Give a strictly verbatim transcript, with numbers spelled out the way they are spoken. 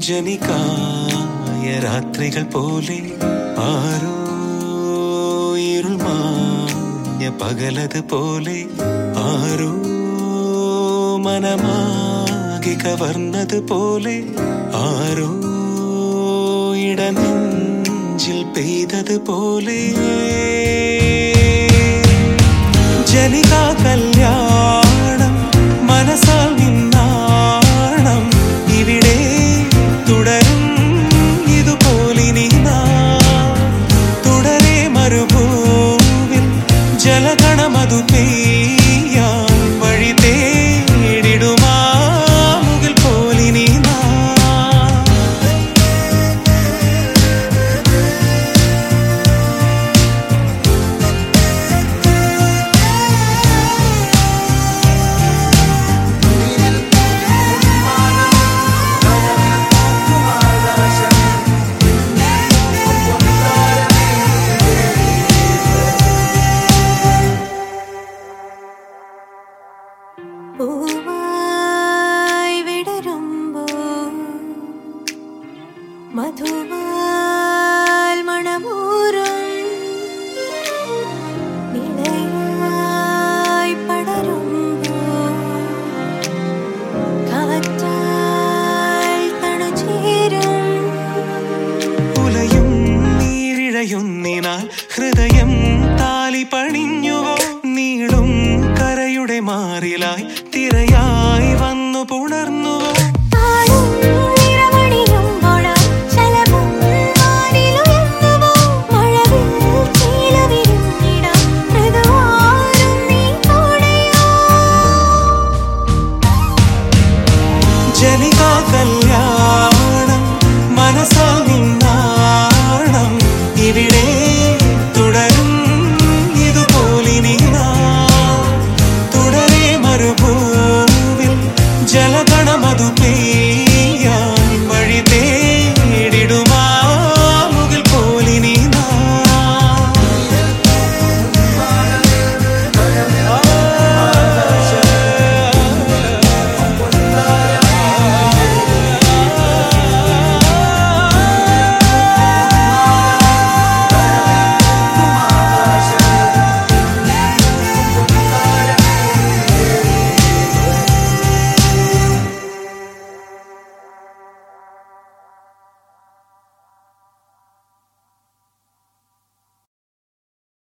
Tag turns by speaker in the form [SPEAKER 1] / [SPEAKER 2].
[SPEAKER 1] ജനികായ രാത്രികൾ പോലെ ആരോ ഇരുൾ മാഞ്ഞ പകലത് പോലെ ആരോ മനമാകെ കവർന്നത് പോലെ ആരോ ഇടനെഞ്ചിൽ പെയ്തത് പോലെ ജനികാ കല്യാണം മനസ്സാൽ നിന്നാണം ഇവിടെ തുടരും ഇതുപോലിനി നാം തുടരെ മരുഭൂവിൽ ജലഗണമതു പെയ്യാൻ വഴി തേടിടുമാ മുകിൽ പോലിനി
[SPEAKER 2] പൂവായി വിടരുമ്പോൾ മധുവാൽ മണമൂറും നിലയായി പടരുമ്പോൾ കാറ്റാൽ തണുചേരും
[SPEAKER 1] ഉലയും നീരിഴയുന്നിനാൽ ഹൃദയം താലി പണിഞ്ഞുവോ നീളും കരയുടെ മാറിലായി തിരയായി വന്നു പുണർന്നുവോ
[SPEAKER 2] താളം